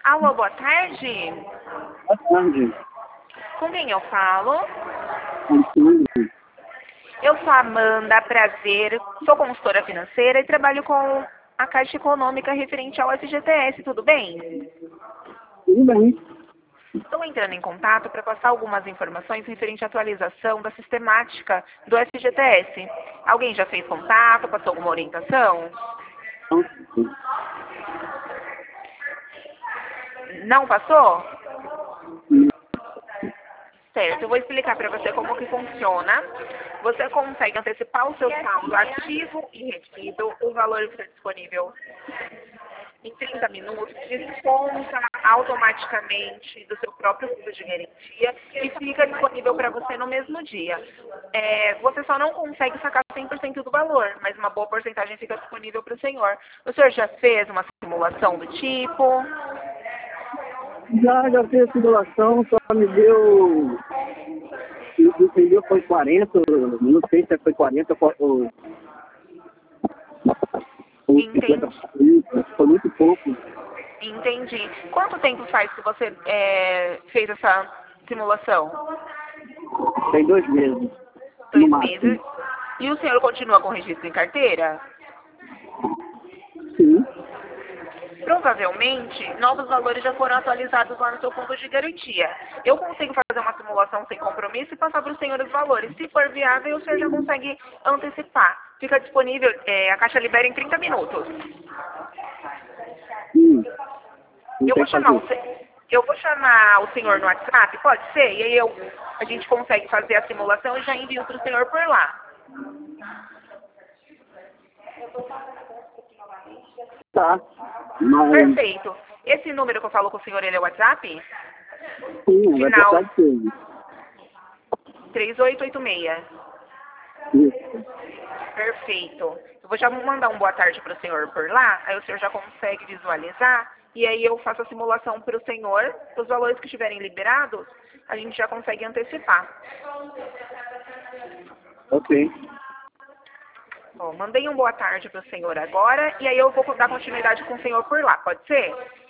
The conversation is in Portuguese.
Alô, boa tarde. Boa tarde. Com quem eu falo? Antônio. Eu sou a Amanda, prazer. Sou consultora financeira e trabalho com a Caixa Econômica referente ao FGTS, tudo bem? Tudo bem? Estou entrando em contato para passar algumas informações referente à atualização da sistemática do FGTS. Alguém já fez contato, passou alguma orientação? Então, Não passou? Certo, eu vou explicar para você como que funciona. Você consegue antecipar o seu saldo ativo e retido, o valor fica disponível em 30 minutos, desconta automaticamente do seu próprio fundo de garantia e fica disponível para você no mesmo dia. Você só não consegue sacar 100% do valor, mas uma boa porcentagem fica disponível para o senhor. O senhor já fez uma simulação do tipo? já fiz a simulação, só me deu. Entendeu? Foi 40, não sei se foi 40 ou 50, Entendi. foi muito pouco. Entendi. Quanto tempo faz que você fez essa simulação? Tem 2 meses, no 2 meses. máximo. E o senhor continua com registro em carteira? Sim. Provavelmente, novos valores já foram atualizados lá no seu fundo de garantia. Eu consigo fazer uma simulação sem compromisso e passar para o senhor os valores. Se for viável, o senhor já consegue antecipar. Fica disponível, a Caixa libera em 30 minutos. Sim. Não Eu tem vou que chamar fazer. eu vou chamar o senhor no WhatsApp, pode ser? E aí a gente consegue fazer a simulação e já envio para o senhor por lá. Tá. Mas, Perfeito. Esse número que eu falo com o senhor, ele é o WhatsApp? sim, vai Final precisar de tudo. 3886. Isso. Perfeito. Eu vou já mandar um boa tarde para o senhor por lá, aí o senhor já consegue visualizar, e aí eu faço a simulação para o senhor, os valores que estiverem liberados, a gente já consegue antecipar. Ok. Ó, mandei um boa tarde para o senhor agora, e aí eu vou dar continuidade com o senhor por lá, pode ser?